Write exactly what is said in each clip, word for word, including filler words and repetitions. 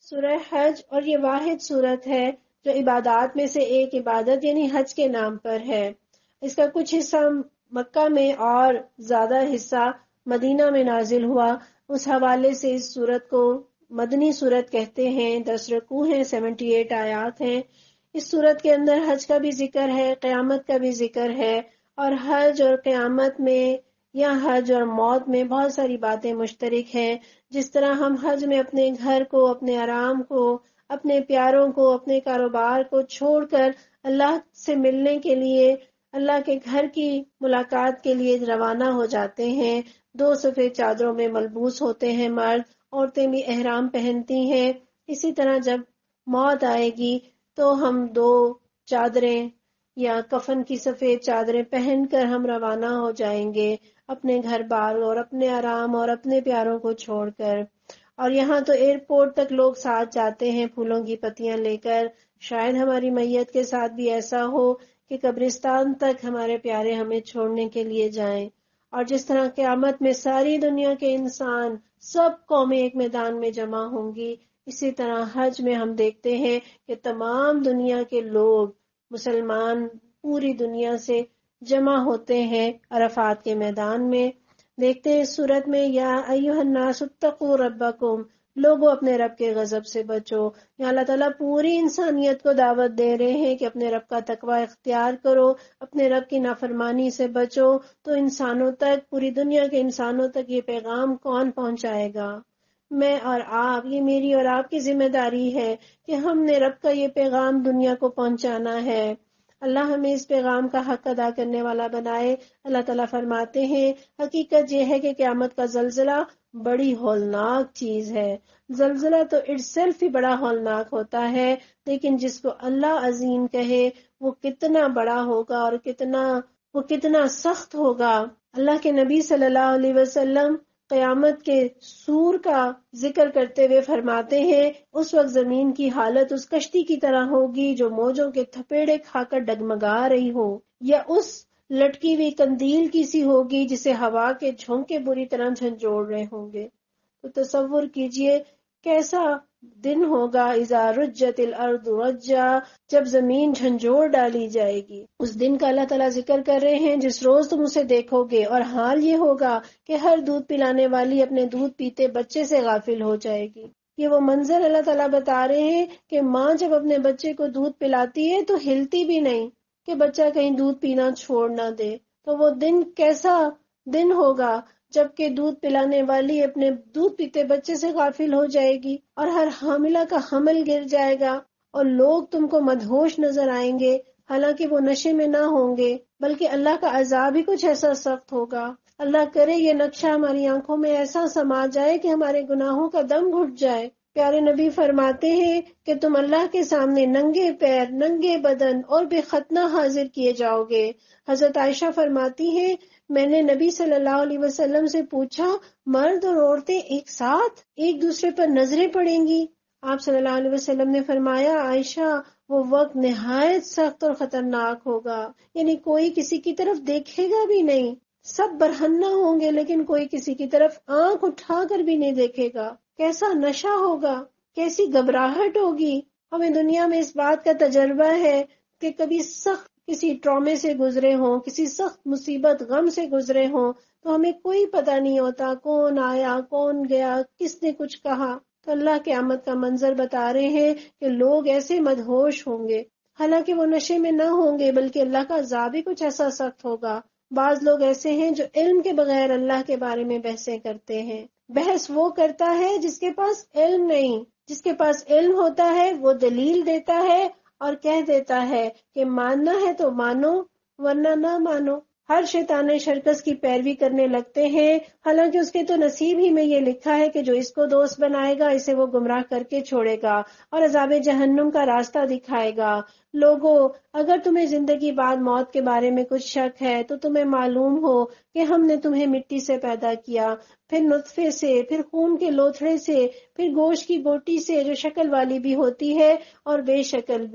سورہ حج، اور یہ واحد صورت ہے جو عبادات میں سے ایک عبادت یعنی حج کے نام پر ہے۔ اس کا کچھ حصہ مکہ میں اور زیادہ حصہ مدینہ میں نازل ہوا، اس حوالے سے اس صورت کو مدنی صورت کہتے ہیں۔ دس رکوع ہیں، سیونٹی ایٹ آیات ہیں۔ اس صورت کے اندر حج کا بھی ذکر ہے، قیامت کا بھی ذکر ہے، اور حج اور قیامت میں یا حج اور موت میں بہت ساری باتیں مشترک ہیں۔ جس طرح ہم حج میں اپنے گھر کو، اپنے آرام کو، اپنے پیاروں کو، اپنے کاروبار کو چھوڑ کر اللہ سے ملنے کے لیے، اللہ کے گھر کی ملاقات کے لیے روانہ ہو جاتے ہیں، دو سفید چادروں میں ملبوس ہوتے ہیں مرد، عورتیں بھی احرام پہنتی ہیں۔ اسی طرح جب موت آئے گی تو ہم دو چادریں یا کفن کی سفید چادریں پہن کر ہم روانہ ہو جائیں گے اپنے گھر بار اور اپنے آرام اور اپنے پیاروں کو چھوڑ کر۔ اور یہاں تو ایئرپورٹ تک لوگ ساتھ جاتے ہیں پھولوں کی پتیاں لے کر۔ شاید ہماری میت کے ساتھ بھی ایسا ہو کہ قبرستان تک ہمارے پیارے ہمیں چھوڑنے کے لیے جائیں۔ اور جس طرح قیامت میں ساری دنیا کے انسان سب قومیں ایک میدان میں جمع ہوں گی، اسی طرح حج میں ہم دیکھتے ہیں کہ تمام دنیا کے لوگ، مسلمان پوری دنیا سے جمع ہوتے ہیں عرفات کے میدان میں۔ دیکھتے ہیں اس صورت میں یا ایھا الناس اتقوا ربکم، لوگوں اپنے رب کے غضب سے بچو۔ یا اللہ تعالیٰ پوری انسانیت کو دعوت دے رہے ہیں کہ اپنے رب کا تقوی اختیار کرو، اپنے رب کی نافرمانی سے بچو۔ تو انسانوں تک، پوری دنیا کے انسانوں تک یہ پیغام کون پہنچائے گا؟ میں اور آپ، یہ میری اور آپ کی ذمہ داری ہے کہ ہم نے رب کا یہ پیغام دنیا کو پہنچانا ہے۔ اللہ ہمیں اس پیغام کا حق ادا کرنے والا بنائے۔ اللہ تعالیٰ فرماتے ہیں حقیقت یہ ہے کہ قیامت کا زلزلہ بڑی ہولناک چیز ہے۔ زلزلہ تو اٹ سیلف ہی بڑا ہولناک ہوتا ہے، لیکن جس کو اللہ عظیم کہے وہ کتنا بڑا ہوگا اور کتنا وہ کتنا سخت ہوگا۔ اللہ کے نبی صلی اللہ علیہ وسلم قیامت کے سور کا ذکر کرتے ہوئے فرماتے ہیں اس وقت زمین کی حالت اس کشتی کی طرح ہوگی جو موجوں کے تھپیڑے کھا کر ڈگمگا رہی ہو، یا اس لٹکی ہوئی قندیل کی سی ہوگی جسے ہوا کے جھونکے بری طرح جھنجھوڑ رہے ہوں گے۔ تو تصور کیجئے کیسا دن ہوگا اذا رجت الارض رجا، جب زمین جھنجھوڑ ڈالی جائے گی۔ اس دن کا اللہ تعالیٰ ذکر کر رہے ہیں جس روز تم اسے دیکھو گے، اور حال یہ ہوگا کہ ہر دودھ پلانے والی اپنے دودھ پیتے بچے سے غافل ہو جائے گی۔ یہ وہ منظر اللہ تعالیٰ بتا رہے ہیں کہ ماں جب اپنے بچے کو دودھ پلاتی ہے تو ہلتی بھی نہیں کہ بچہ کہیں دودھ پینا چھوڑ نہ دے۔ تو وہ دن کیسا دن ہوگا جبکہ دودھ پلانے والی اپنے دودھ پیتے بچے سے غافل ہو جائے گی، اور ہر حاملہ کا حمل گر جائے گا، اور لوگ تم کو مدہوش نظر آئیں گے، حالانکہ وہ نشے میں نہ ہوں گے، بلکہ اللہ کا عذاب ہی کچھ ایسا سخت ہوگا۔ اللہ کرے یہ نقشہ ہماری آنکھوں میں ایسا سما جائے کہ ہمارے گناہوں کا دم گھٹ جائے۔ پیارے نبی فرماتے ہیں کہ تم اللہ کے سامنے ننگے پیر، ننگے بدن اور بے ختنہ حاضر کیے جاؤ گے۔ حضرت عائشہ فرماتی ہیں میں نے نبی صلی اللہ علیہ وسلم سے پوچھا مرد اور عورتیں ایک ساتھ ایک دوسرے پر نظریں پڑیں گی؟ آپ صلی اللہ علیہ وسلم نے فرمایا عائشہ وہ وقت نہایت سخت اور خطرناک ہوگا، یعنی کوئی کسی کی طرف دیکھے گا بھی نہیں، سب برہنہ ہوں گے لیکن کوئی کسی کی طرف آنکھ اٹھا کر بھی نہیں دیکھے گا۔ کیسا نشہ ہوگا، کیسی گھبراہٹ ہوگی۔ ہمیں دنیا میں اس بات کا تجربہ ہے کہ کبھی سخت کسی ٹرامے سے گزرے ہوں، کسی سخت مصیبت غم سے گزرے ہوں، تو ہمیں کوئی پتہ نہیں ہوتا کون آیا کون گیا، کس نے کچھ کہا۔ تو اللہ قیامت کا منظر بتا رہے ہیں کہ لوگ ایسے مدہوش ہوں گے، حالانکہ وہ نشے میں نہ ہوں گے، بلکہ اللہ کا عذاب ہی کچھ ایسا سخت ہوگا۔ بعض لوگ ایسے ہیں جو علم کے بغیر اللہ کے بارے میں بحثیں کرتے ہیں۔ بحث وہ کرتا ہے جس کے پاس علم نہیں، جس کے پاس علم ہوتا ہے وہ دلیل دیتا ہے اور کہہ دیتا ہے کہ ماننا ہے تو مانو ورنہ نہ مانو۔ ہر شیطان شرکس کی پیروی کرنے لگتے ہیں، حالانکہ اس کے تو نصیب ہی میں یہ لکھا ہے کہ جو اس کو دوست بنائے گا اسے وہ گمراہ کر کے چھوڑے گا اور عذاب جہنم کا راستہ دکھائے گا۔ لوگوں اگر تمہیں زندگی بعد موت کے بارے میں کچھ شک ہے تو تمہیں معلوم ہو کہ ہم نے تمہیں مٹی سے پیدا کیا، پھر نطفے سے، پھر خون کے لوتھڑے سے، پھر گوشت کی بوٹی سے جو شکل والی بھی ہوتی ہے اور بے شکل بھی،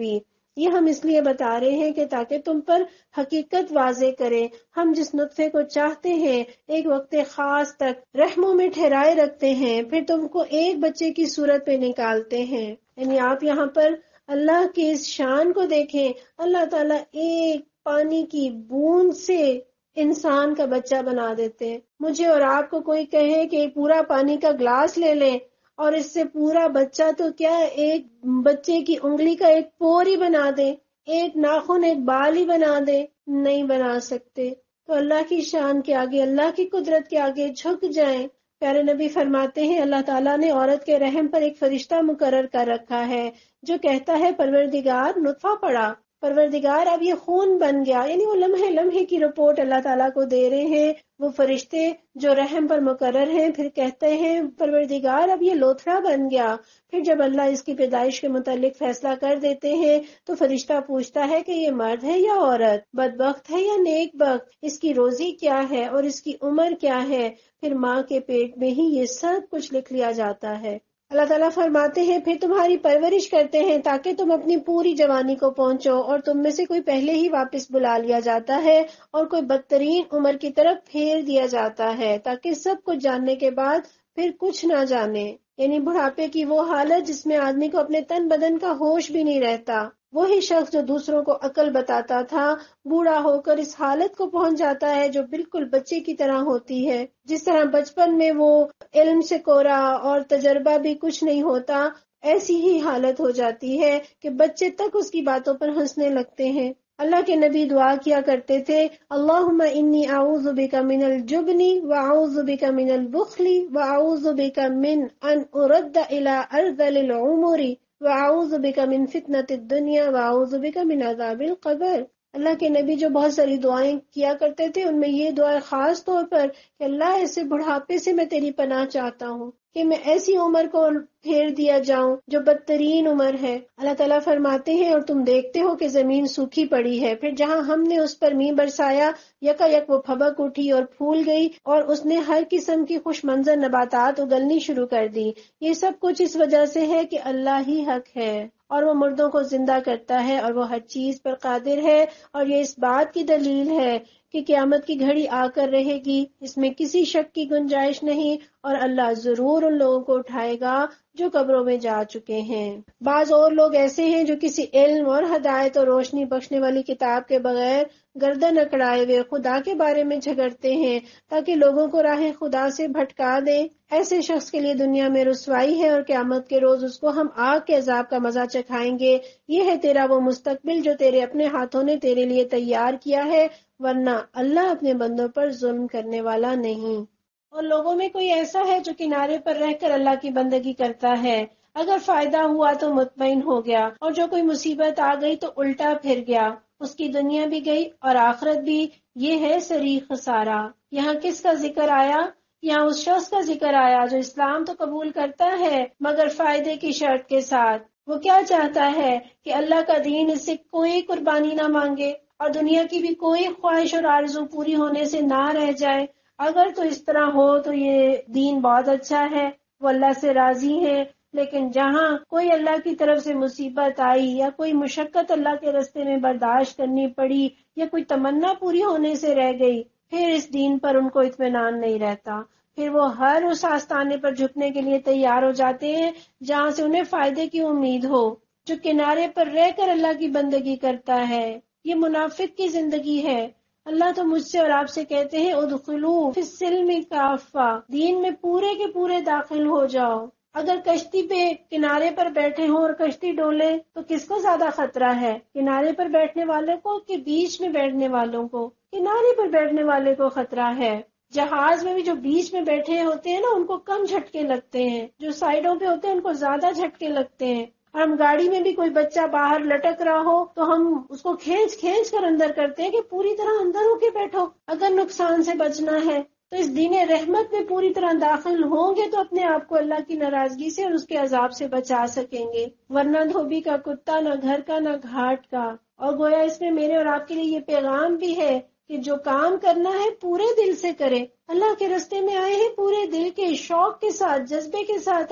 یہ ہم اس لیے بتا رہے ہیں کہ تاکہ تم پر حقیقت واضح کرے. ہم جس نطفے کو چاہتے ہیں ایک وقت خاص تک رحموں میں ٹھہرائے رکھتے ہیں، پھر تم کو ایک بچے کی صورت پہ نکالتے ہیں. یعنی آپ یہاں پر اللہ کی اس شان کو دیکھیں. اللہ تعالیٰ ایک پانی کی بوند سے انسان کا بچہ بنا دیتے ہیں. مجھے اور آپ کو کوئی کہے کہ پورا پانی کا گلاس لے لیں اور اس سے پورا بچہ تو کیا ایک بچے کی انگلی کا ایک پور ہی بنا دے، ایک ناخن ایک بال ہی بنا دے، نہیں بنا سکتے. تو اللہ کی شان کے آگے، اللہ کی قدرت کے آگے جھک جائیں. پیارے نبی فرماتے ہیں اللہ تعالیٰ نے عورت کے رحم پر ایک فرشتہ مقرر کر رکھا ہے جو کہتا ہے پروردگار نطفہ پڑا، پروردگار اب یہ خون بن گیا. یعنی وہ لمحے لمحے کی رپورٹ اللہ تعالیٰ کو دے رہے ہیں وہ فرشتے جو رحم پر مقرر ہیں. پھر کہتے ہیں پروردگار اب یہ لوتھڑا بن گیا. پھر جب اللہ اس کی پیدائش کے متعلق فیصلہ کر دیتے ہیں تو فرشتہ پوچھتا ہے کہ یہ مرد ہے یا عورت، بدبخت ہے یا نیک بخت، اس کی روزی کیا ہے اور اس کی عمر کیا ہے. پھر ماں کے پیٹ میں ہی یہ سب کچھ لکھ لیا جاتا ہے. اللہ تعالیٰ فرماتے ہیں پھر تمہاری پرورش کرتے ہیں تاکہ تم اپنی پوری جوانی کو پہنچو، اور تم میں سے کوئی پہلے ہی واپس بلا لیا جاتا ہے اور کوئی بدترین عمر کی طرف پھیر دیا جاتا ہے تاکہ سب کچھ جاننے کے بعد پھر کچھ نہ جانے. یعنی بڑھاپے کی وہ حالت جس میں آدمی کو اپنے تن بدن کا ہوش بھی نہیں رہتا. وہی شخص جو دوسروں کو عقل بتاتا تھا بوڑھا ہو کر اس حالت کو پہنچ جاتا ہے جو بالکل بچے کی طرح ہوتی ہے. جس طرح بچپن میں وہ علم سے کورا اور تجربہ بھی کچھ نہیں ہوتا، ایسی ہی حالت ہو جاتی ہے کہ بچے تک اس کی باتوں پر ہنسنے لگتے ہیں. اللہ کے نبی دعا کیا کرتے تھے اللہم انی اعوذ بک من الجبن واعوذ بک من البخل واعوذ بک من ان ارد الی ارذل العمر واعوذ بک من فتنۃ الدنیا واعوذ بک من عذاب القبر. اللہ کے نبی جو بہت ساری دعائیں کیا کرتے تھے ان میں یہ دعا خاص طور پر کہ اللہ ایسے بڑھاپے سے میں تیری پناہ چاہتا ہوں کہ میں ایسی عمر کو پھیر دیا جاؤں جو بدترین عمر ہے. اللہ تعالیٰ فرماتے ہیں اور تم دیکھتے ہو کہ زمین سوکھی پڑی ہے، پھر جہاں ہم نے اس پر میਂہ برسایا یکا یک وہ پھبک اٹھی اور پھول گئی اور اس نے ہر قسم کی خوش منظر نباتات اگلنی شروع کر دی. یہ سب کچھ اس وجہ سے ہے کہ اللہ ہی حق ہے اور وہ مردوں کو زندہ کرتا ہے اور وہ ہر چیز پر قادر ہے. اور یہ اس بات کی دلیل ہے کہ قیامت کی گھڑی آ کر رہے گی، اس میں کسی شک کی گنجائش نہیں، اور اللہ ضرور ان لوگوں کو اٹھائے گا جو قبروں میں جا چکے ہیں. بعض اور لوگ ایسے ہیں جو کسی علم اور ہدایت اور روشنی بخشنے والی کتاب کے بغیر گردن اکڑائے ہوئے خدا کے بارے میں جھگڑتے ہیں تاکہ لوگوں کو راہ خدا سے بھٹکا دیں. ایسے شخص کے لیے دنیا میں رسوائی ہے اور قیامت کے روز اس کو ہم آگ کے عذاب کا مزہ چکھائیں گے. یہ ہے تیرا وہ مستقبل جو تیرے اپنے ہاتھوں نے تیرے لیے تیار کیا ہے، ورنہ اللہ اپنے بندوں پر ظلم کرنے والا نہیں. اور لوگوں میں کوئی ایسا ہے جو کنارے پر رہ کر اللہ کی بندگی کرتا ہے، اگر فائدہ ہوا تو مطمئن ہو گیا اور جو کوئی مصیبت آ گئی تو الٹا پھر گیا، اس کی دنیا بھی گئی اور آخرت بھی. یہ ہے صریح خسارہ. یہاں کس کا ذکر آیا؟ یہاں اس شخص کا ذکر آیا جو اسلام تو قبول کرتا ہے مگر فائدے کی شرط کے ساتھ. وہ کیا چاہتا ہے کہ اللہ کا دین اس سے کوئی قربانی نہ مانگے اور دنیا کی بھی کوئی خواہش اور آرزو پوری ہونے سے نہ رہ جائے. اگر تو اس طرح ہو تو یہ دین بہت اچھا ہے، وہ اللہ سے راضی ہے. لیکن جہاں کوئی اللہ کی طرف سے مصیبت آئی یا کوئی مشقت اللہ کے رستے میں برداشت کرنی پڑی یا کوئی تمنا پوری ہونے سے رہ گئی، پھر اس دین پر ان کو اطمینان نہیں رہتا. پھر وہ ہر اس آستانے پر جھکنے کے لیے تیار ہو جاتے ہیں جہاں سے انہیں فائدے کی امید ہو. جو کنارے پر رہ کر اللہ کی بندگی کرتا ہے یہ منافق کی زندگی ہے. اللہ تو مجھ سے اور آپ سے کہتے ہیں ادخلوا فی السلم کافہ، دین میں پورے کے پورے داخل ہو جاؤ. اگر کشتی پہ کنارے پر بیٹھے ہوں اور کشتی ڈولے تو کس کو زیادہ خطرہ ہے، کنارے پر بیٹھنے والوں کو کہ بیچ میں بیٹھنے والوں کو؟ کنارے پر بیٹھنے والے کو خطرہ ہے. جہاز میں بھی جو بیچ میں بیٹھے ہوتے ہیں نا ان کو کم جھٹکے لگتے ہیں، جو سائڈوں پہ ہوتے ہیں ان کو زیادہ جھٹکے لگتے ہیں. اور ہم گاڑی میں بھی کوئی بچہ باہر لٹک رہا ہو تو ہم اس کو کھینچ کھینچ کر اندر کرتے ہیں کہ پوری طرح اندر ہو کے بیٹھو اگر نقصان سے بچنا ہے. تو اس دین رحمت میں پوری طرح داخل ہوں گے تو اپنے آپ کو اللہ کی ناراضگی سے اور اس کے عذاب سے بچا سکیں گے، ورنہ دھوبی کا کتا نہ گھر کا نہ گھاٹ کا. اور گویا اس میں میرے اور آپ کے لیے یہ پیغام بھی ہے کہ جو کام کرنا ہے پورے دل سے کرے. اللہ کے رستے میں آئے ہیں پورے دل کے شوق کے ساتھ، جذبے کے ساتھ آئیں.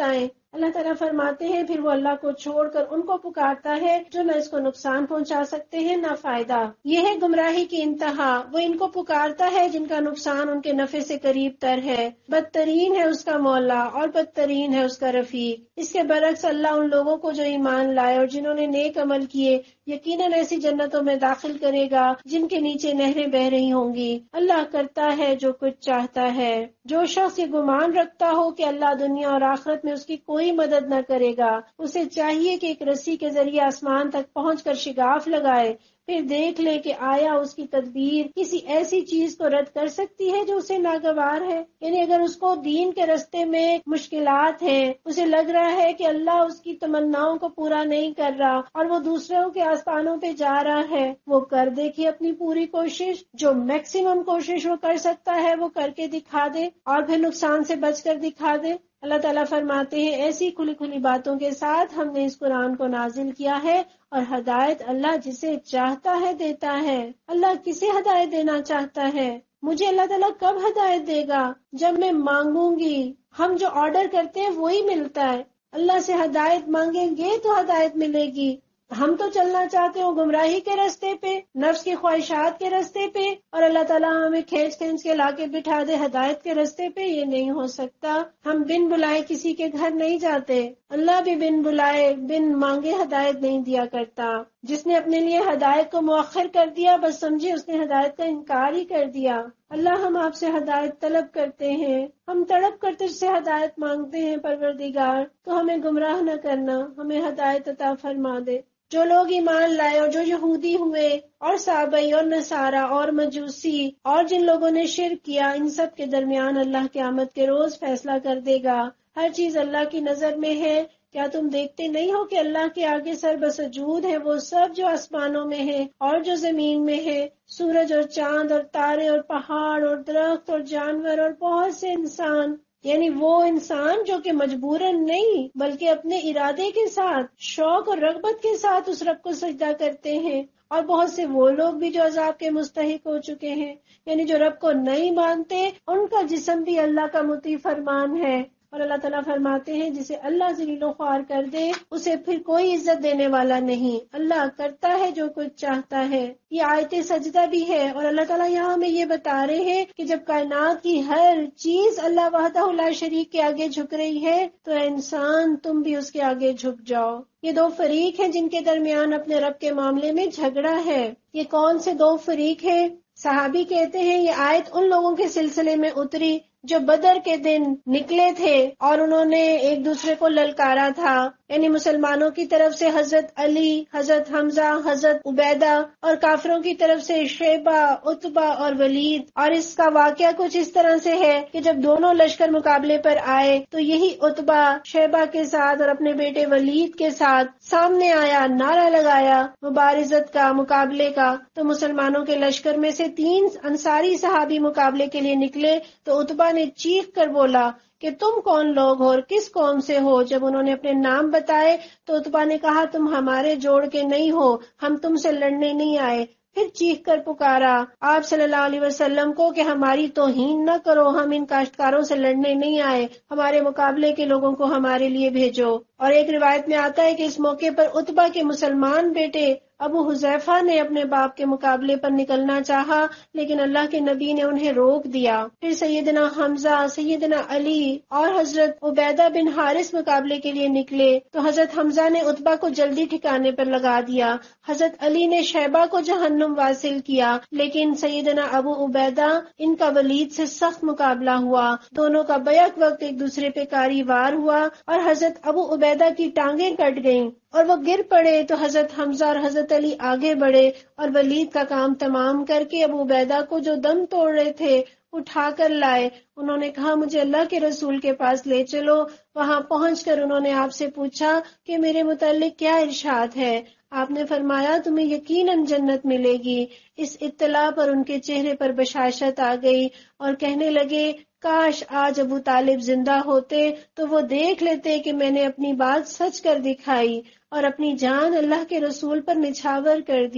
اللہ تعالیٰ فرماتے ہیں پھر وہ اللہ کو چھوڑ کر ان کو پکارتا ہے جو نہ اس کو نقصان پہنچا سکتے ہیں نہ فائدہ. یہ ہے گمراہی کی انتہا. وہ ان کو پکارتا ہے جن کا نقصان ان کے نفع سے قریب تر ہے. بدترین ہے اس کا مولا اور بدترین ہے اس کا رفیق. اس کے برعکس اللہ ان لوگوں کو جو ایمان لائے اور جنہوں نے نیک عمل کیے یقیناً ایسی جنتوں میں داخل کرے گا جن کے نیچے نہریں بہ رہی ہوں گی. اللہ کرتا ہے جو کچھ چاہتا ہے. جو شخص یہ گمان رکھتا ہو کہ اللہ دنیا اور آخرت میں اس کی کوئی مدد نہ کرے گا، اسے چاہیے کہ ایک رسی کے ذریعے آسمان تک پہنچ کر شگاف لگائے، پھر دیکھ لے کہ آیا اس کی تدبیر کسی ایسی چیز کو رد کر سکتی ہے جو اسے ناگوار ہے. یعنی اگر اس کو دین کے رستے میں مشکلات ہیں، اسے لگ رہا ہے کہ اللہ اس کی تمناؤں کو پورا نہیں کر رہا اور وہ دوسروں کے آستانوں پہ جا رہا ہے، وہ کر دیکھے اپنی پوری کوشش. جو میکسیمم کوشش وہ کر سکتا ہے وہ کر کے دکھا دے اور پھر نقصان سے بچ کر دکھا دے. اللہ تعالیٰ فرماتے ہیں ایسی کھلی کھلی باتوں کے ساتھ ہم نے اس قرآن کو نازل کیا ہے، اور ہدایت اللہ جسے چاہتا ہے دیتا ہے. اللہ کسے ہدایت دینا چاہتا ہے؟ مجھے اللہ تعالیٰ کب ہدایت دے گا؟ جب میں مانگوں گی. ہم جو آرڈر کرتے ہیں وہی ملتا ہے. اللہ سے ہدایت مانگیں گے تو ہدایت ملے گی. ہم تو چلنا چاہتے ہو گمراہی کے راستے پہ، نفس کی خواہشات کے راستے پہ، اور اللہ تعالیٰ ہمیں کھینچ کھینچ کے لا کے بٹھا دے ہدایت کے راستے پہ. یہ نہیں ہو سکتا. ہم بن بلائے کسی کے گھر نہیں جاتے. اللہ بھی بن بلائے بن مانگے ہدایت نہیں دیا کرتا. جس نے اپنے لیے ہدایت کو مؤخر کر دیا بس سمجھے اس نے ہدایت کا انکار ہی کر دیا. اللہ ہم آپ سے ہدایت طلب کرتے ہیں، ہم تڑپ کر تجھ سے ہدایت مانگتے ہیں پروردگار، تو ہمیں گمراہ نہ کرنا، ہمیں ہدایت عطا فرما دے. جو لوگ ایمان لائے اور جو یہودی ہوئے اور صابئی اور نصارہ اور مجوسی اور جن لوگوں نے شرک کیا، ان سب کے درمیان اللہ قیامت کے روز فیصلہ کر دے گا. ہر چیز اللہ کی نظر میں ہے. کیا تم دیکھتے نہیں ہو کہ اللہ کے آگے سر بسجود ہے وہ سب جو آسمانوں میں ہے اور جو زمین میں ہے، سورج اور چاند اور تارے اور پہاڑ اور درخت اور جانور اور بہت سے انسان. یعنی وہ انسان جو کہ مجبوراً نہیں بلکہ اپنے ارادے کے ساتھ، شوق اور رغبت کے ساتھ اس رب کو سجدہ کرتے ہیں، اور بہت سے وہ لوگ بھی جو عذاب کے مستحق ہو چکے ہیں، یعنی جو رب کو نہیں مانتے، ان کا جسم بھی اللہ کا مطیع فرمان ہے. اور اللہ تعالیٰ فرماتے ہیں جسے اللہ ذلیل و خوار کر دے اسے پھر کوئی عزت دینے والا نہیں. اللہ کرتا ہے جو کچھ چاہتا ہے. یہ آیت سجدہ بھی ہے، اور اللہ تعالیٰ یہاں ہمیں یہ بتا رہے ہیں کہ جب کائنات کی ہر چیز اللہ وحدہ لا شریک کے آگے جھک رہی ہے تو اے انسان تم بھی اس کے آگے جھک جاؤ. یہ دو فریق ہیں جن کے درمیان اپنے رب کے معاملے میں جھگڑا ہے. یہ کون سے دو فریق ہیں؟ صحابی کہتے ہیں یہ آیت ان لوگوں کے سلسلے میں اتری جو بدر کے دن نکلے تھے اور انہوں نے ایک دوسرے کو للکارا تھا. یعنی مسلمانوں کی طرف سے حضرت علی، حضرت حمزہ، حضرت عبیدہ، اور کافروں کی طرف سے شیبہ، عتبہ اور ولید. اور اس کا واقعہ کچھ اس طرح سے ہے کہ جب دونوں لشکر مقابلے پر آئے تو یہی عتبہ شیبہ کے ساتھ اور اپنے بیٹے ولید کے ساتھ سامنے آیا، نعرہ لگایا مبارزت کا، مقابلے کا. تو مسلمانوں کے لشکر میں سے تین انصاری صحابی مقابلے کے لیے نکلے تو عتبہ نے چیخ کر بولا کہ تم کون لوگ ہو اور کس قوم سے ہو؟ جب انہوں نے اپنے نام بتائے تو عتبہ نے کہا تم ہمارے جوڑ کے نہیں ہو، ہم تم سے لڑنے نہیں آئے. پھر چیخ کر پکارا آپ صلی اللہ علیہ وسلم کو کہ ہماری توہین نہ کرو، ہم ان کاشتکاروں سے لڑنے نہیں آئے، ہمارے مقابلے کے لوگوں کو ہمارے لیے بھیجو. اور ایک روایت میں آتا ہے کہ اس موقع پر عتبہ کے مسلمان بیٹے ابو حذیفہ نے اپنے باپ کے مقابلے پر نکلنا چاہا لیکن اللہ کے نبی نے انہیں روک دیا. پھر سیدنا حمزہ، سیدنا علی اور حضرت عبیدہ بن حارث مقابلے کے لیے نکلے تو حضرت حمزہ نے عتبہ کو جلدی ٹھکانے پر لگا دیا. حضرت علی نے شیبہ کو جہنم واصل کیا، لیکن سیدنا ابو عبیدہ ان کا ولید سے سخت مقابلہ ہوا. دونوں کا بیک وقت ایک دوسرے پہ کاری وار ہوا اور حضرت ابو عبیدہ کی ٹانگیں کٹ گئیں اور وہ گر پڑے تو حضرت حمزہ اور حضرت علی آگے بڑھے اور ولید کا کام تمام کر کے ابو عبیدہ کو جو دم توڑ رہے تھے اٹھا کر لائے. انہوں نے کہا مجھے اللہ کے رسول کے پاس لے چلو. وہاں پہنچ کر انہوں نے آپ سے پوچھا کہ میرے متعلق کیا ارشاد ہے؟ آپ نے فرمایا تمہیں یقیناً جنت ملے گی. اس اطلاع پر ان کے چہرے پر بشاشت آ گئی اور کہنے لگے کاش آج ابو طالب زندہ ہوتے تو وہ دیکھ لیتے کہ میں نے اپنی بات سچ کر دکھائی اور اپنی جان اللہ کے رسول پر نچھاور کر دی.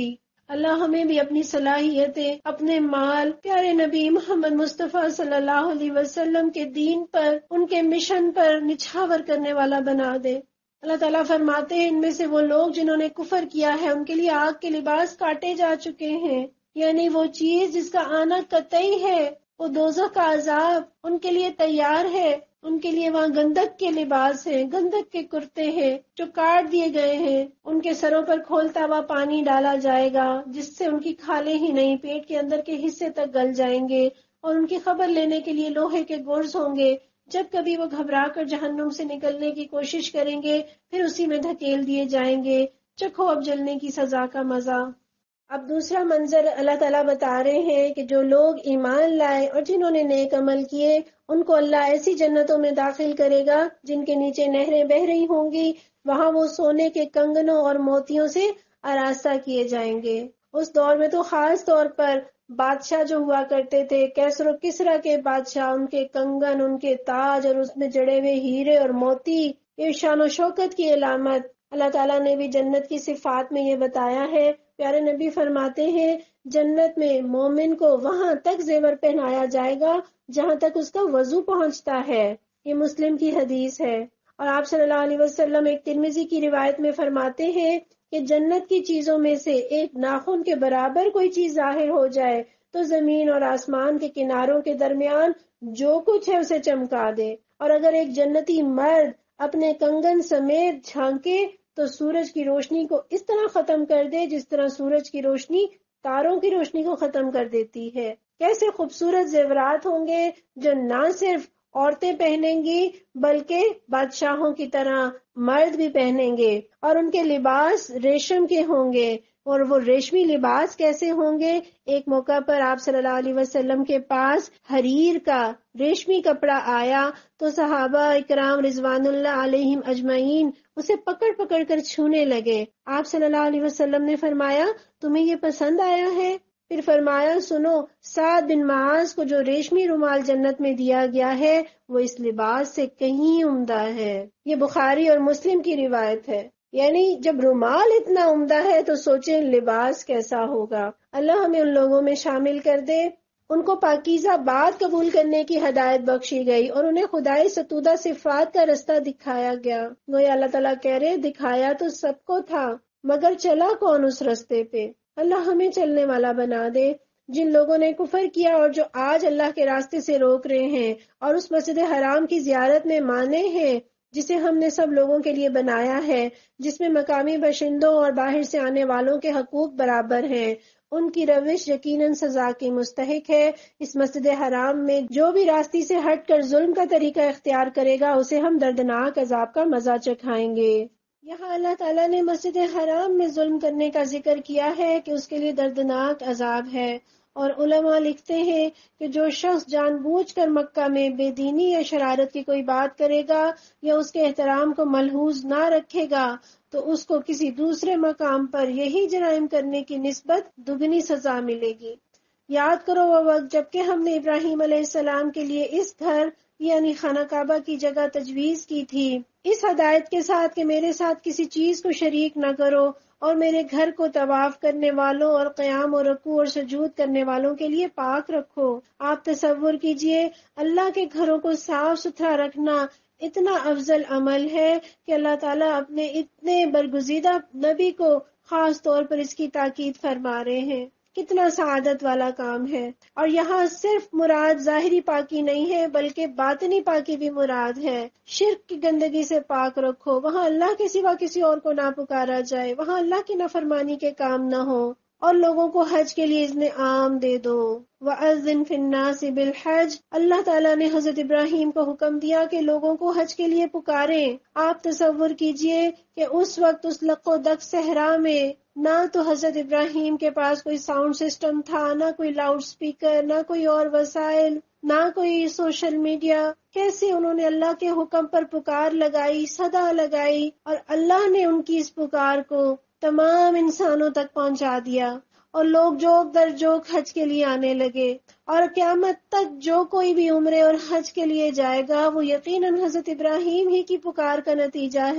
اللہ ہمیں بھی اپنی صلاحیتیں، اپنے مال پیارے نبی محمد مصطفیٰ صلی اللہ علیہ وسلم کے دین پر، ان کے مشن پر نچھاور کرنے والا بنا دے۔ اللہ تعالیٰ فرماتے ہیں ان میں سے وہ لوگ جنہوں نے کفر کیا ہے ان کے لیے آگ کے لباس کاٹے جا چکے ہیں، یعنی وہ چیز جس کا آنا قطعی ہے، وہ دوزخ کا عذاب ان کے لیے تیار ہے۔ ان کے لیے وہاں گندک کے لباس ہیں، گندک کے کرتے ہیں جو کاٹ دیے گئے ہیں، ان کے سروں پر کھولتا ہوا پانی ڈالا جائے گا جس سے ان کی کھالیں ہی نہیں پیٹ کے اندر کے حصے تک گل جائیں گے، اور ان کی خبر لینے کے لیے لوہے کے گرز ہوں گے۔ جب کبھی وہ گھبرا کر جہنم سے نکلنے کی کوشش کریں گے پھر اسی میں دھکیل دیے جائیں گے۔ چکھو اب جلنے کی سزا کا مزہ۔ اب دوسرا منظر اللہ تعالیٰ بتا رہے ہیں کہ جو لوگ ایمان لائے اور جنہوں نے نیک عمل کیے ان کو اللہ ایسی جنتوں میں داخل کرے گا جن کے نیچے نہریں بہہ رہی ہوں گی، وہاں وہ سونے کے کنگنوں اور موتیوں سے آراستہ کیے جائیں گے۔ اس دور میں تو خاص طور پر بادشاہ جو ہوا کرتے تھے، کیسر و کسرا کے بادشاہ، ان کے کنگن، ان کے تاج اور اس میں جڑے ہوئے ہیرے اور موتی، یہ شان و شوکت کی علامت۔ اللہ تعالیٰ نے بھی جنت کی صفات میں یہ بتایا ہے۔ پیارے نبی فرماتے ہیں جنت میں مومن کو وہاں تک زیور پہنایا جائے گا جہاں تک اس کا وضو پہنچتا ہے۔ یہ مسلم کی حدیث ہے۔ اور آپ صلی اللہ علیہ وسلم ایک ترمذی کی روایت میں فرماتے ہیں کہ جنت کی چیزوں میں سے ایک ناخن کے برابر کوئی چیز ظاہر ہو جائے تو زمین اور آسمان کے کناروں کے درمیان جو کچھ ہے اسے چمکا دے، اور اگر ایک جنتی مرد اپنے کنگن سمیت جھانکے تو سورج کی روشنی کو اس طرح ختم کر دے جس طرح سورج کی روشنی تاروں کی روشنی کو ختم کر دیتی ہے۔ کیسے خوبصورت زیورات ہوں گے جو نہ صرف عورتیں پہنیں گی بلکہ بادشاہوں کی طرح مرد بھی پہنیں گے، اور ان کے لباس ریشم کے ہوں گے۔ اور وہ ریشمی لباس کیسے ہوں گے؟ ایک موقع پر آپ صلی اللہ علیہ وسلم کے پاس حریر کا ریشمی کپڑا آیا تو صحابہ اکرام رضوان اللہ علیہم اجمعین اسے پکڑ پکڑ کر چھونے لگے۔ آپ صلی اللہ علیہ وسلم نے فرمایا تمہیں یہ پسند آیا ہے؟ پھر فرمایا سنو، سعد بن معاذ کو جو ریشمی رومال جنت میں دیا گیا ہے وہ اس لباس سے کہیں عمدہ ہے۔ یہ بخاری اور مسلم کی روایت ہے۔ یعنی جب رومال اتنا عمدہ ہے تو سوچیں لباس کیسا ہوگا۔ اللہ ہمیں ان لوگوں میں شامل کر دے۔ ان کو پاکیزہ بات قبول کرنے کی ہدایت بخشی گئی اور انہیں خدائی ستودہ صفات کا رستہ دکھایا گیا۔ گویا اللہ تعالیٰ کہہ رہے دکھایا تو سب کو تھا مگر چلا کون اس رستے پہ؟ اللہ ہمیں چلنے والا بنا دے۔ جن لوگوں نے کفر کیا اور جو آج اللہ کے راستے سے روک رہے ہیں اور اس مسجد حرام کی زیارت میں مانے ہیں جسے ہم نے سب لوگوں کے لیے بنایا ہے، جس میں مقامی باشندوں اور باہر سے آنے والوں کے حقوق برابر ہیں، ان کی روش یقیناً سزا کی مستحق ہے۔ اس مسجد حرام میں جو بھی راستے سے ہٹ کر ظلم کا طریقہ اختیار کرے گا اسے ہم دردناک عذاب کا مزہ چکھائیں گے۔ یہاں اللہ تعالیٰ نے مسجد حرام میں ظلم کرنے کا ذکر کیا ہے کہ اس کے لیے دردناک عذاب ہے، اور علماء لکھتے ہیں کہ جو شخص جان بوجھ کر مکہ میں بے دینی یا شرارت کی کوئی بات کرے گا یا اس کے احترام کو ملحوظ نہ رکھے گا تو اس کو کسی دوسرے مقام پر یہی جرائم کرنے کی نسبت دگنی سزا ملے گی۔ یاد کرو وہ وقت جبکہ ہم نے ابراہیم علیہ السلام کے لیے اس گھر یعنی خانہ کعبہ کی جگہ تجویز کی تھی اس ہدایت کے ساتھ کہ میرے ساتھ کسی چیز کو شریک نہ کرو، اور میرے گھر کو طواف کرنے والوں اور قیام و رکوع اور سجود کرنے والوں کے لیے پاک رکھو۔ آپ تصور کیجئے اللہ کے گھروں کو صاف ستھرا رکھنا اتنا افضل عمل ہے کہ اللہ تعالیٰ اپنے اتنے برگزیدہ نبی کو خاص طور پر اس کی تاکید فرما رہے ہیں۔ کتنا سعادت والا کام ہے۔ اور یہاں صرف مراد ظاہری پاکی نہیں ہے بلکہ باطنی پاکی بھی مراد ہے۔ شرک کی گندگی سے پاک رکھو، وہاں اللہ کے سوا کسی اور کو نہ پکارا جائے، وہاں اللہ کی نافرمانی کے کام نہ ہو، اور لوگوں کو حج کے لیے اذن عام دے دو۔ وَأَذِّن فِي النَّاسِ بِالْحَجِّ، اللہ تعالیٰ نے حضرت ابراہیم کو حکم دیا کہ لوگوں کو حج کے لیے پکاریں۔ آپ تصور کیجئے کہ اس وقت اس لق و دق صحرا میں نہ تو حضرت ابراہیم کے پاس کوئی ساؤنڈ سسٹم تھا، نہ کوئی لاؤڈ سپیکر، نہ کوئی اور وسائل، نہ کوئی سوشل میڈیا۔ کیسے انہوں نے اللہ کے حکم پر پکار لگائی، صدا لگائی، اور اللہ نے ان کی اس پکار کو تمام انسانوں تک پہنچا دیا، اور لوگ جوک در جوک حج کے لیے آنے لگے، اور قیامت تک جو کوئی بھی عمرے اور حج کے لیے جائے گا وہ یقیناً حضرت ابراہیم ہی کی پکار کا نتیجہ ہے۔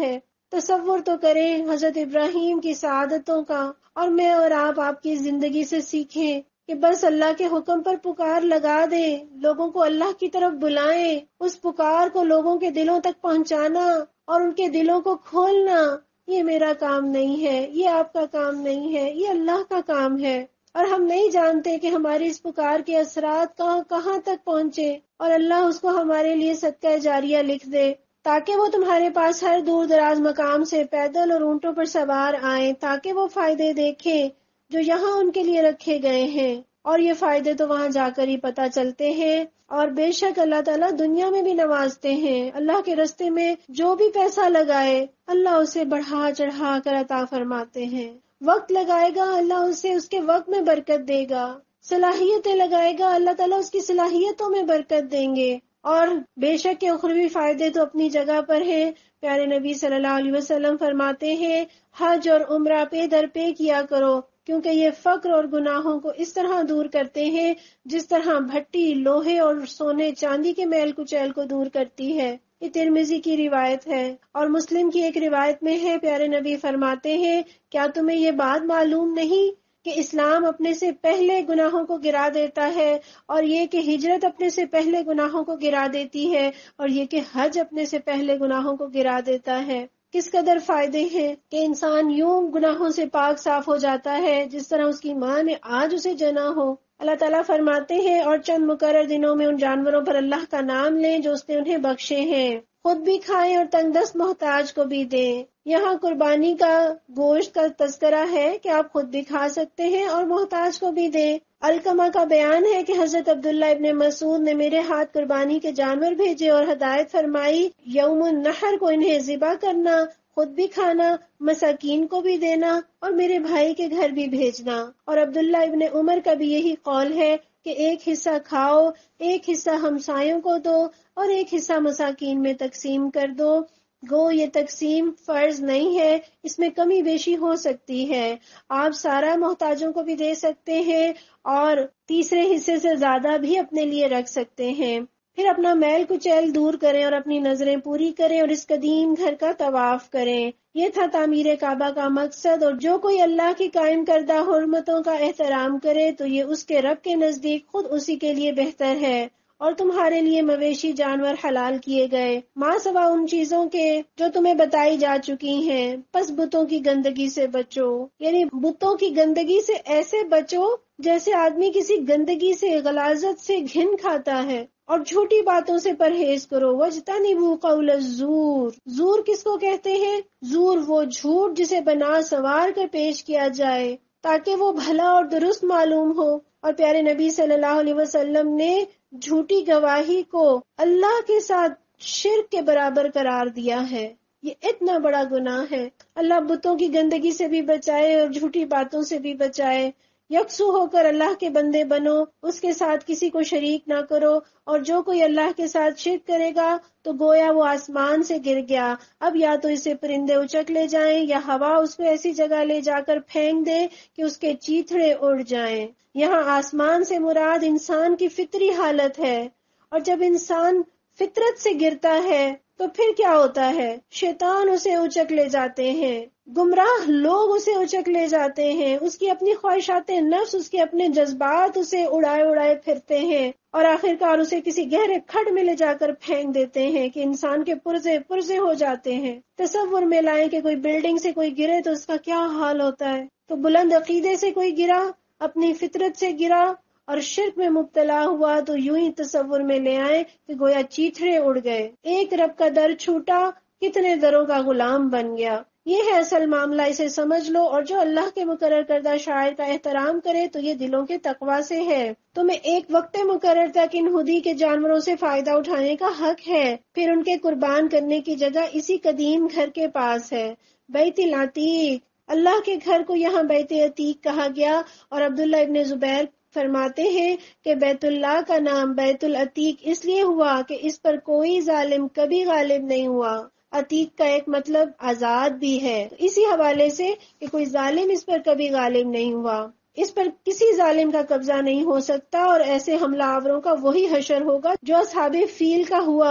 تصور تو کریں حضرت ابراہیم کی سعادتوں کا، اور میں اور آپ آپ کی زندگی سے سیکھیں کہ بس اللہ کے حکم پر پکار لگا دیں، لوگوں کو اللہ کی طرف بلائیں، اس پکار کو لوگوں کے دلوں تک پہنچانا اور ان کے دلوں کو کھولنا، یہ میرا کام نہیں ہے، یہ آپ کا کام نہیں ہے، یہ اللہ کا کام ہے۔ اور ہم نہیں جانتے کہ ہماری اس پکار کے اثرات کہاں کہاں تک پہنچے، اور اللہ اس کو ہمارے لیے صدقہ جاریہ لکھ دے، تاکہ وہ تمہارے پاس ہر دور دراز مقام سے پیدل اور اونٹوں پر سوار آئیں، تاکہ وہ فائدے دیکھیں جو یہاں ان کے لیے رکھے گئے ہیں، اور یہ فائدے تو وہاں جا کر ہی پتہ چلتے ہیں۔ اور بے شک اللہ تعالیٰ دنیا میں بھی نوازتے ہیں، اللہ کے راستے میں جو بھی پیسہ لگائے اللہ اسے بڑھا چڑھا کر عطا فرماتے ہیں۔ وقت لگائے گا اللہ اسے اس کے وقت میں برکت دے گا، صلاحیتیں لگائے گا اللہ تعالیٰ اس کی صلاحیتوں میں برکت دیں گے، اور بے شک کے اخروی فائدے تو اپنی جگہ پر ہیں۔ پیارے نبی صلی اللہ علیہ وسلم فرماتے ہیں حج اور عمرہ پے در پے کیا کرو، کیونکہ یہ فقر اور گناہوں کو اس طرح دور کرتے ہیں جس طرح بھٹی لوہے اور سونے چاندی کے میل کچیل کو دور کرتی ہے۔ یہ ترمذی کی روایت ہے، اور مسلم کی ایک روایت میں ہے، پیارے نبی فرماتے ہیں کیا تمہیں یہ بات معلوم نہیں کہ اسلام اپنے سے پہلے گناہوں کو گرا دیتا ہے، اور یہ کہ ہجرت اپنے سے پہلے گناہوں کو گرا دیتی ہے، اور یہ کہ حج اپنے سے پہلے گناہوں کو گرا دیتا ہے۔ کس قدر فائدے ہیں کہ انسان یوں گناہوں سے پاک صاف ہو جاتا ہے جس طرح اس کی ماں نے آج اسے جنا ہو۔ اللہ تعالیٰ فرماتے ہیں اور چند مقرر دنوں میں ان جانوروں پر اللہ کا نام لیں جو اس نے انہیں بخشے ہیں، خود بھی کھائیں اور تنگ دست محتاج کو بھی دیں۔ یہاں قربانی کا گوشت کا تذکرہ ہے کہ آپ خود بھی کھا سکتے ہیں اور محتاج کو بھی دیں۔ علقمہ کا بیان ہے کہ حضرت عبداللہ ابن مسعود نے میرے ہاتھ قربانی کے جانور بھیجے اور ہدایت فرمائی یوم النحر کو انہیں ذبح کرنا، خود بھی کھانا، مساکین کو بھی دینا اور میرے بھائی کے گھر بھی بھیجنا۔ اور عبداللہ ابن عمر کا بھی یہی قول ہے کہ ایک حصہ کھاؤ، ایک حصہ ہمسایوں کو دو اور ایک حصہ مساکین میں تقسیم کر دو۔ گو یہ تقسیم فرض نہیں ہے، اس میں کمی بیشی ہو سکتی ہے، آپ سارا محتاجوں کو بھی دے سکتے ہیں اور تیسرے حصے سے زیادہ بھی اپنے لیے رکھ سکتے ہیں۔ پھر اپنا میل کچیل دور کریں اور اپنی نظریں پوری کریں اور اس قدیم گھر کا طواف کریں۔ یہ تھا تعمیر کعبہ کا مقصد، اور جو کوئی اللہ کی قائم کردہ حرمتوں کا احترام کرے تو یہ اس کے رب کے نزدیک خود اسی کے لیے بہتر ہے، اور تمہارے لیے مویشی جانور حلال کیے گئے ماں سوا ان چیزوں کے جو تمہیں بتائی جا چکی ہیں، پس بتوں کی گندگی سے بچو، یعنی بتوں کی گندگی سے ایسے بچو جیسے آدمی کسی گندگی سے غلاظت سے گھن کھاتا ہے، اور جھوٹی باتوں سے پرہیز کرو۔ وَاجْتَنِبُوا قَوْلَ الزُّورِ، زور کس کو کہتے ہیں؟ زور وہ جھوٹ جسے بنا سنوار کر پیش کیا جائے تاکہ وہ بھلا اور درست معلوم ہو۔ اور پیارے نبی صلی اللہ علیہ وسلم نے جھوٹی گواہی کو اللہ کے ساتھ شرک کے برابر قرار دیا ہے، یہ اتنا بڑا گناہ ہے۔ اللہ بتوں کی گندگی سے بھی بچائے اور جھوٹی باتوں سے بھی بچائے۔ یکسو ہو کر اللہ کے بندے بنو، اس کے ساتھ کسی کو شریک نہ کرو، اور جو کوئی اللہ کے ساتھ شرک کرے گا تو گویا وہ آسمان سے گر گیا، اب یا تو اسے پرندے اچک لے جائیں یا ہوا اس کو ایسی جگہ لے جا کر پھینک دے کہ اس کے چیتھڑے اڑ جائیں۔ یہاں آسمان سے مراد انسان کی فطری حالت ہے، اور جب انسان فطرت سے گرتا ہے تو پھر کیا ہوتا ہے؟ شیطان اسے اچک لے جاتے ہیں، گمراہ لوگ اسے اچک لے جاتے ہیں، اس کی اپنی خواہشات نفس، اس کے اپنے جذبات اسے اڑائے اڑائے پھرتے ہیں، اور آخرکار اسے کسی گہرے کھڈ میں لے جا کر پھینک دیتے ہیں کہ انسان کے پرزے پرزے ہو جاتے ہیں۔ تصور میں لائیں کہ کوئی بلڈنگ سے کوئی گرے تو اس کا کیا حال ہوتا ہے۔ تو بلند عقیدے سے کوئی گرا، اپنی فطرت سے گرا اور شرک میں مبتلا ہوا تو یوں ہی تصور میں لے آئے کہ گویا چیتھڑے اڑ گئے، ایک رب کا در چھوٹا کتنے دروں کا غلام بن گیا۔ یہ ہے اصل معاملہ، اسے سمجھ لو، اور جو اللہ کے مقرر کردہ شاعر کا احترام کرے تو یہ دلوں کے تقوی سے ہے۔ تمہیں ایک وقت مقرر تک ان خودی کے جانوروں سے فائدہ اٹھانے کا حق ہے، پھر ان کے قربان کرنے کی جگہ اسی قدیم گھر کے پاس ہے، بیت العتیق۔ اللہ کے گھر کو یہاں بیت عتیق کہا گیا، اور عبداللہ ابن زبیر فرماتے ہیں کہ بیت اللہ کا نام بیت العتیق اس لیے ہوا کہ اس پر کوئی ظالم کبھی غالب نہیں ہوا۔ عتیق کا ایک مطلب آزاد بھی ہے، اسی حوالے سے کہ کوئی ظالم اس پر کبھی غالب نہیں ہوا، اس پر کسی ظالم کا قبضہ نہیں ہو سکتا، اور ایسے حملہ آوروں کا وہی حشر ہوگا جو اصحاب فیل کا ہوا۔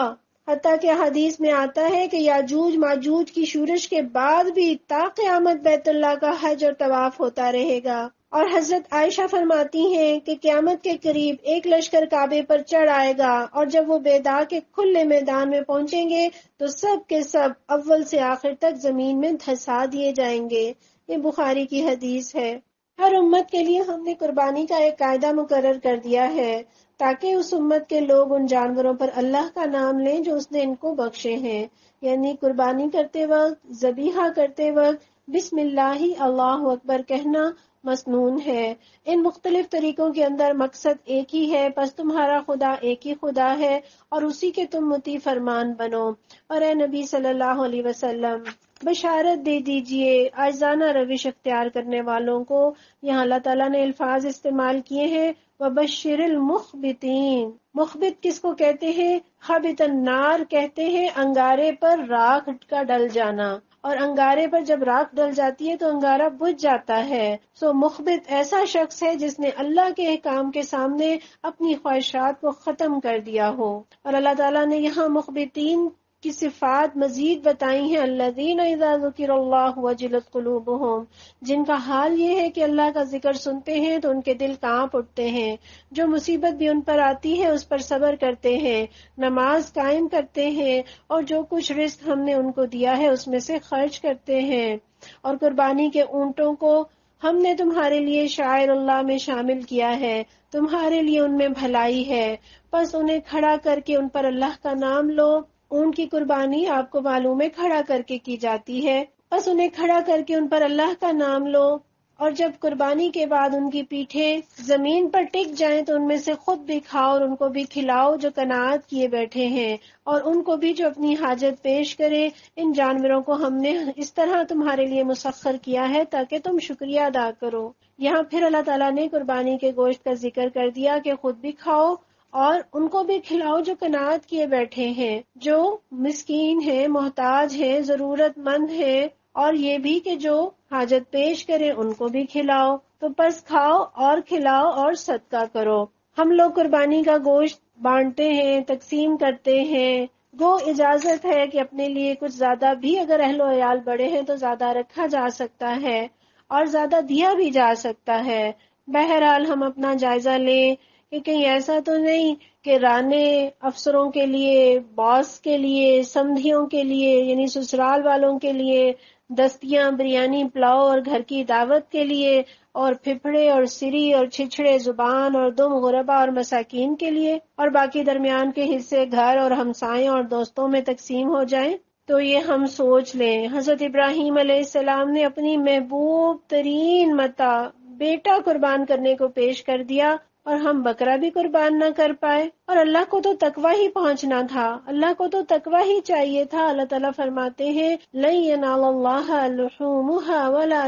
حتیٰ کہ حدیث میں آتا ہے کہ یاجوج ماجوج کی شورش کے بعد بھی تا قیامت بیت اللہ کا حج اور طواف ہوتا رہے گا۔ اور حضرت عائشہ فرماتی ہیں کہ قیامت کے قریب ایک لشکر کعبے پر چڑھ آئے گا، اور جب وہ بیداء کے کھلے میدان میں پہنچیں گے تو سب کے سب اول سے آخر تک زمین میں دھسا دیے جائیں گے۔ یہ بخاری کی حدیث ہے۔ ہر امت کے لیے ہم نے قربانی کا ایک قاعدہ مقرر کر دیا ہے تاکہ اس امت کے لوگ ان جانوروں پر اللہ کا نام لیں جو اس نے ان کو بخشے ہیں، یعنی قربانی کرتے وقت، ذبیحہ کرتے وقت بسم اللہ اللہ اکبر کہنا مسنون ہے۔ ان مختلف طریقوں کے اندر مقصد ایک ہی ہے، پس تمہارا خدا ایک ہی خدا ہے اور اسی کے تم مطیع فرمان بنو۔ اور اے نبی صلی اللہ علیہ وسلم بشارت دے دیجئے عاجزانہ روش اختیار کرنے والوں کو۔ یہاں اللہ تعالیٰ نے الفاظ استعمال کیے ہیں وَبَشِّرِ الْمُخْبِتِينَ۔ مخبت کس کو کہتے ہیں؟ خبت النار کہتے ہیں انگارے پر راکھ کا ڈل جانا، اور انگارے پر جب راکھ ڈل جاتی ہے تو انگارہ بجھ جاتا ہے۔ سو مخبت ایسا شخص ہے جس نے اللہ کے احکام کے سامنے اپنی خواہشات کو ختم کر دیا ہو۔ اور اللہ تعالیٰ نے یہاں مخبتین کی صفات مزید بتائی ہیں، الذین اذا ذکر اللہ وجلت قلوبہم، جن کا حال یہ ہے کہ اللہ کا ذکر سنتے ہیں تو ان کے دل کانپ اٹھتے ہیں، جو مصیبت بھی ان پر آتی ہے اس پر صبر کرتے ہیں، نماز قائم کرتے ہیں، اور جو کچھ رزق ہم نے ان کو دیا ہے اس میں سے خرچ کرتے ہیں۔ اور قربانی کے اونٹوں کو ہم نے تمہارے لیے شاعر اللہ میں شامل کیا ہے، تمہارے لیے ان میں بھلائی ہے، بس انہیں کھڑا کر کے ان پر اللہ کا نام لو۔ اونٹ کی قربانی آپ کو معلوم ہے کھڑا کر کے کی جاتی ہے، بس انہیں کھڑا کر کے ان پر اللہ کا نام لو، اور جب قربانی کے بعد ان کی پیٹھیں زمین پر ٹک جائیں تو ان میں سے خود بھی کھاؤ اور ان کو بھی کھلاؤ جو قناعت کیے بیٹھے ہیں، اور ان کو بھی جو اپنی حاجت پیش کرے۔ ان جانوروں کو ہم نے اس طرح تمہارے لیے مسخر کیا ہے تاکہ تم شکریہ ادا کرو۔ یہاں پھر اللہ تعالیٰ نے قربانی کے گوشت کا ذکر کر دیا کہ خود بھی کھاؤ اور ان کو بھی کھلاؤ جو قناعت کیے بیٹھے ہیں، جو مسکین ہیں، محتاج ہیں، ضرورت مند ہیں، اور یہ بھی کہ جو حاجت پیش کریں ان کو بھی کھلاؤ۔ تو بس کھاؤ اور کھلاؤ اور صدقہ کرو۔ ہم لوگ قربانی کا گوشت بانٹتے ہیں، تقسیم کرتے ہیں، گو اجازت ہے کہ اپنے لیے کچھ زیادہ بھی اگر اہل و عیال بڑے ہیں تو زیادہ رکھا جا سکتا ہے اور زیادہ دیا بھی جا سکتا ہے۔ بہرحال ہم اپنا جائزہ لیں کہ کہیں ایسا تو نہیں کہ رانے افسروں کے لیے، باس کے لیے، سمدھیوں کے لیے یعنی سسرال والوں کے لیے دستیاں، بریانی، پلاؤ اور گھر کی دعوت کے لیے، اور پھپھڑے اور سری اور چھچھڑے زبان اور دم غربا اور مساکین کے لیے، اور باقی درمیان کے حصے گھر اور ہمسایوں اور دوستوں میں تقسیم ہو جائیں۔ تو یہ ہم سوچ لیں حضرت ابراہیم علیہ السلام نے اپنی محبوب ترین متاع بیٹا قربان کرنے کو پیش کر دیا، اور ہم بکرا بھی قربان نہ کر پائے۔ اور اللہ کو تو تقویٰ ہی پہنچنا تھا، اللہ کو تو تقویٰ ہی چاہیے تھا۔ اللہ تعالیٰ فرماتے ہیں لن ينال اللہ لحومها ولا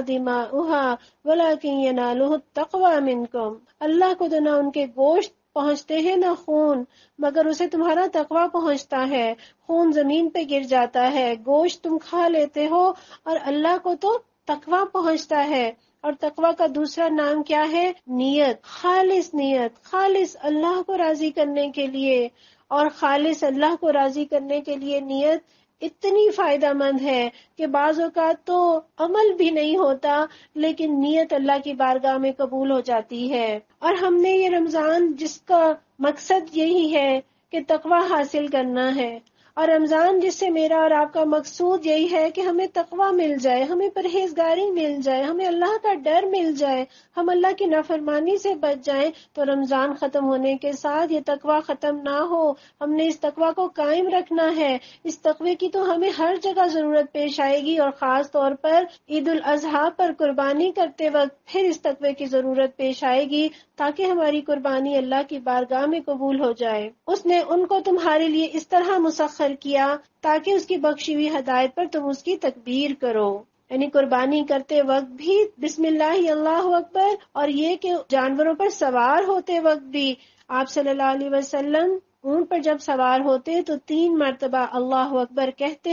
دماؤها ولكن ينالہ التقوى منکم، اللہ کو تو نہ ان کے گوشت پہنچتے ہیں نہ خون، مگر اسے تمہارا تقویٰ پہنچتا ہے۔ خون زمین پہ گر جاتا ہے، گوشت تم کھا لیتے ہو، اور اللہ کو تو تقویٰ پہنچتا ہے۔ اور تقویٰ کا دوسرا نام کیا ہے؟ نیت، خالص نیت، خالص اللہ کو راضی کرنے کے لیے۔ اور خالص اللہ کو راضی کرنے کے لیے نیت اتنی فائدہ مند ہے کہ بعض اوقات تو عمل بھی نہیں ہوتا لیکن نیت اللہ کی بارگاہ میں قبول ہو جاتی ہے۔ اور ہم نے یہ رمضان جس کا مقصد یہی ہے کہ تقویٰ حاصل کرنا ہے، اور رمضان جس سے میرا اور آپ کا مقصود یہی ہے کہ ہمیں تقویٰ مل جائے، ہمیں پرہیزگاری مل جائے، ہمیں اللہ کا ڈر مل جائے، ہم اللہ کی نافرمانی سے بچ جائیں، تو رمضان ختم ہونے کے ساتھ یہ تقویٰ ختم نہ ہو۔ ہم نے اس تقویٰ کو قائم رکھنا ہے۔ اس تقوی کی تو ہمیں ہر جگہ ضرورت پیش آئے گی، اور خاص طور پر عید الاضحیٰ پر قربانی کرتے وقت پھر اس تقوی کی ضرورت پیش آئے گی تاکہ ہماری قربانی اللہ کی بارگاہ میں قبول ہو جائے۔ اس نے ان کو تمہارے لیے اس طرح مسخر کیا تاکہ اس کی بخشی ہوئی ہدایت پر تم اس کی تکبیر کرو، یعنی قربانی کرتے وقت بھی بسم اللہ اللہ اکبر، اور یہ کہ جانوروں پر سوار ہوتے وقت بھی آپ صلی اللہ علیہ وسلم اونٹ پر جب سوار ہوتے تو تین مرتبہ اللہ اکبر کہتے،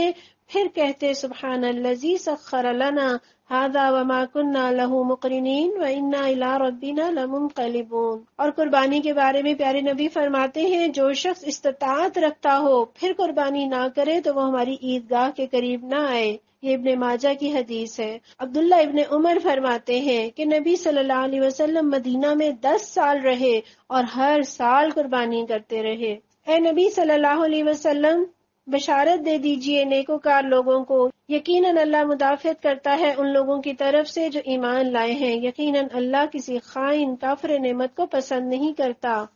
پھر کہتے سبحان الذی سخر لنا ھذا وما كنا له مقرنین وانا الی ربنا لمنقلبون۔ اور قربانی کے بارے میں پیارے نبی فرماتے ہیں جو شخص استطاعت رکھتا ہو پھر قربانی نہ کرے تو وہ ہماری عیدگاہ کے قریب نہ آئے۔ یہ ابن ماجہ کی حدیث ہے۔ عبداللہ ابن عمر فرماتے ہیں کہ نبی صلی اللہ علیہ وسلم مدینہ میں دس سال رہے اور ہر سال قربانی کرتے رہے۔ اے نبی صلی اللہ علیہ وسلم بشارت دے دیجئے نیکوکار لوگوں کو، یقیناً اللہ مدافعت کرتا ہے ان لوگوں کی طرف سے جو ایمان لائے ہیں، یقیناً اللہ کسی خائن کافر نعمت کو پسند نہیں کرتا۔